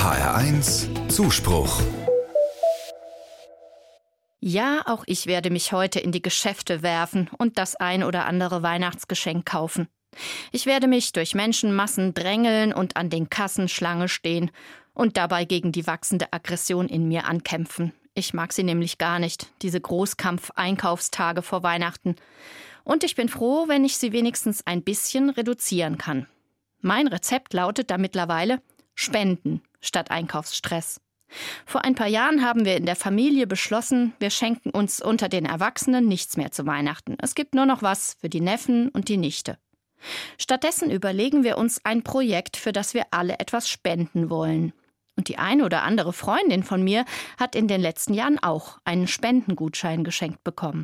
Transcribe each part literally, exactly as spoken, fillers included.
H R eins Zuspruch. Ja, auch ich werde mich heute in die Geschäfte werfen und das ein oder andere Weihnachtsgeschenk kaufen. Ich werde mich durch Menschenmassen drängeln und an den Kassen Schlange stehen und dabei gegen die wachsende Aggression in mir ankämpfen. Ich mag sie nämlich gar nicht, diese Großkampf-Einkaufstage vor Weihnachten. Und ich bin froh, wenn ich sie wenigstens ein bisschen reduzieren kann. Mein Rezept lautet da mittlerweile Spenden statt Einkaufsstress. Vor ein paar Jahren haben wir in der Familie beschlossen, wir schenken uns unter den Erwachsenen nichts mehr zu Weihnachten. Es gibt nur noch was für die Neffen und die Nichte. Stattdessen überlegen wir uns ein Projekt, für das wir alle etwas spenden wollen. Und die eine oder andere Freundin von mir hat in den letzten Jahren auch einen Spendengutschein geschenkt bekommen.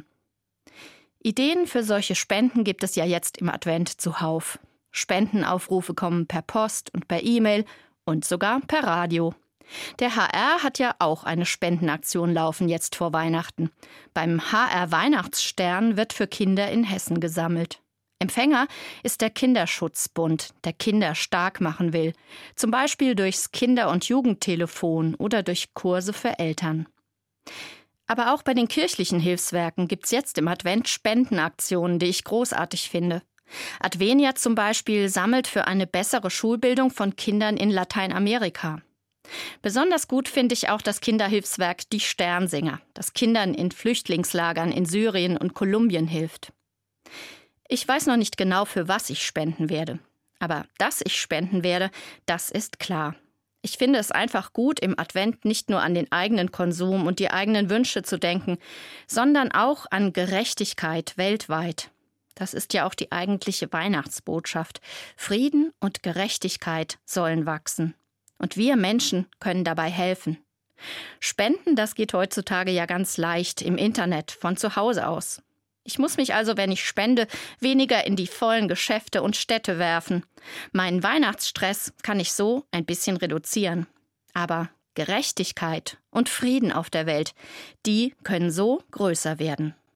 Ideen für solche Spenden gibt es ja jetzt im Advent zuhauf. Spendenaufrufe kommen per Post und per E-Mail und sogar per Radio. Der H R hat ja auch eine Spendenaktion laufen jetzt vor Weihnachten. Beim H R Weihnachtsstern wird für Kinder in Hessen gesammelt. Empfänger ist der Kinderschutzbund, der Kinder stark machen will. Zum Beispiel durchs Kinder- und Jugendtelefon oder durch Kurse für Eltern. Aber auch bei den kirchlichen Hilfswerken gibt's jetzt im Advent Spendenaktionen, die ich großartig finde. Advenia zum Beispiel sammelt für eine bessere Schulbildung von Kindern in Lateinamerika. Besonders gut finde ich auch das Kinderhilfswerk Die Sternsinger, das Kindern in Flüchtlingslagern in Syrien und Kolumbien hilft. Ich weiß noch nicht genau, für was ich spenden werde. Aber dass ich spenden werde, das ist klar. Ich finde es einfach gut, im Advent nicht nur an den eigenen Konsum und die eigenen Wünsche zu denken, sondern auch an Gerechtigkeit weltweit. Das ist ja auch die eigentliche Weihnachtsbotschaft. Frieden und Gerechtigkeit sollen wachsen. Und wir Menschen können dabei helfen. Spenden, das geht heutzutage ja ganz leicht im Internet, von zu Hause aus. Ich muss mich also, wenn ich spende, weniger in die vollen Geschäfte und Städte werfen. Meinen Weihnachtsstress kann ich so ein bisschen reduzieren. Aber Gerechtigkeit und Frieden auf der Welt, die können so größer werden.